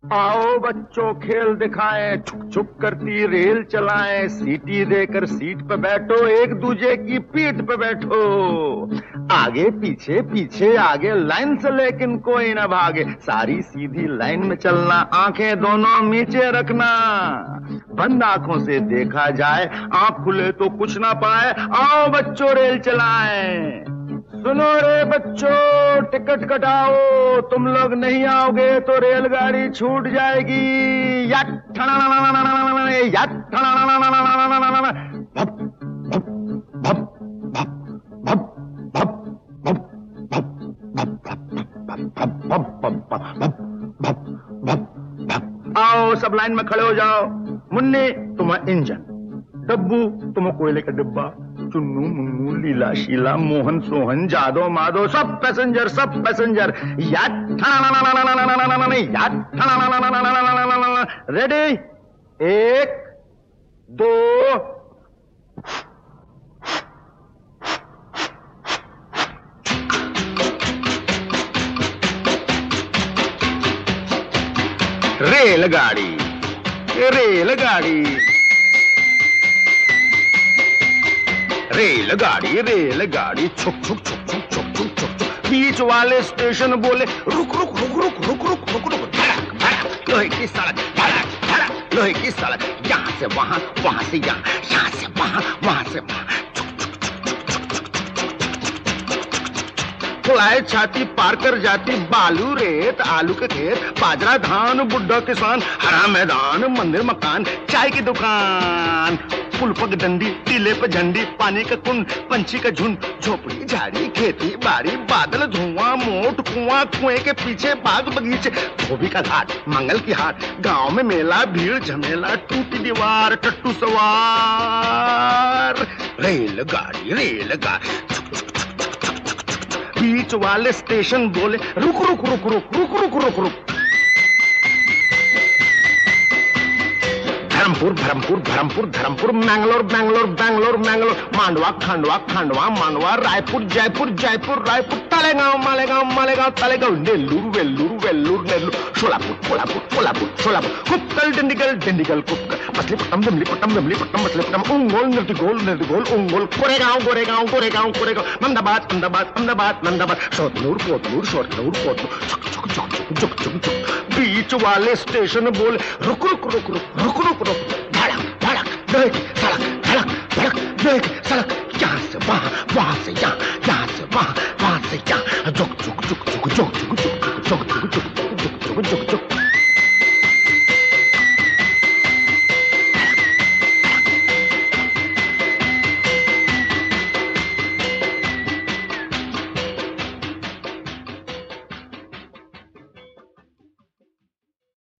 आओ बच्चों खेल दिखाएं, छुक छुक करती रेल चलाएं, सीटी देकर सीट पे बैठो, एक दूजे की पीठ पे बैठो। आगे पीछे पीछे आगे, लाइन से लेकिन कोई ना भागे, सारी सीधी लाइन में चलना, आंखें दोनों नीचे रखना। बंद आंखों से देखा जाए, आंख खुले तो कुछ ना पाए। आओ बच्चों रेल चलाएं। सुनो रे बच्चों, टिकट कटाओ, तुम लोग नहीं आओगे तो रेलगाड़ी छूट जाएगी। या या भप भप भप भप भप भप भप भप। आओ सब लाइन में खड़े हो जाओ। मुन्नी तुम इंजन, डब्बू तुम कोयले का डिब्बा, चुन्नू मुन्नू लीला शीला मोहन सोहन जादो माधो, सब पैसेंजर सब पैसेंजर। रेडी, एक दो। रेलगाड़ी रेलगाड़ी रेलगाड़ी रेलगाड़ी, छुक छुक छुक छुक छुक छुक छुक छुक। बीच वाले स्टेशन बोले रुक रुक रुक रुक रुक रुक रुक रुक। धड़क धड़क लोहे की सड़क, धड़क धड़क लोहे की सड़क, यहाँ से वहां, वहां से यहाँ, यहाँ से वहां, वहां से वहां। फुलाए छाती पार कर जाती, बालू रेत आलू के खेत, बाजरा धान बुड्ढा किसान, हरा मैदान मंदिर मकान, चाय की दुकान, पुल पग डंडी, टीले पे झंडी, पानी का कुंड, पंछी का झुंड, झोपड़ी झाड़ी खेती बाड़ी, बादल धुआं मोट कुआं, कुएं के पीछे बाग बगीचे, धोबी का घाट मंगल की हाट, गांव में मेला भीड़ झमेला, टूटी दीवार टट्टू सवार। रेलगाड़ी रेलगाड़ी, बीच वाले स्टेशन बोले रुक रुक रुक रुक रुक रुक रुक रुक। धर्मपुर धर्मपुर धर्मपुर धर्मपुर, मैंगलोर बैंगलोर बैंगलोर मैंगलोर, मांडवा खांडवा खांडवा मांडवा, रायपुर जयपुर जयपुर रायपुर, तालेगांव मालेगांव मालेगांव तालेगांव, नेल्लूर वेल्लूर वेल्लूर नेल्लूर, सोलापुर कोल्हापुर कोल्हापुर सोलापुर, कुप्पल डिंडिगल डिंडिगल कुप्पल, मछलीपट्टनम विमलीपट्टनम विमलीपट्टनम मछलीपट्टनम, उंगोल निर्तिगोल निर्तिगोल उंगोल, गोरेगांव गोरेगांव गोरेगांव गोरेगांव, अहमदाबाद अहमदाबाद अहमदाबाद नंदाबाद, सोतनूर पोतनूर सोतनूर पोतनूर, चुक चुक चुक चुक चुक चुक चुक। बीच वाले स्टेशन बोले रुक रुक रुक रुक रुक रुक रुक, धड़क धड़क लोहे की सड़क, धड़क धड़क लोहे की सड़क, यहाँ से वहां, वहां से यहाँ, यहाँ से वहां, वहां से यहाँ, जुक जुक जुक जुक जुक जुक जुक जुक जुक जुक जुक जुक जुक जुक जुक।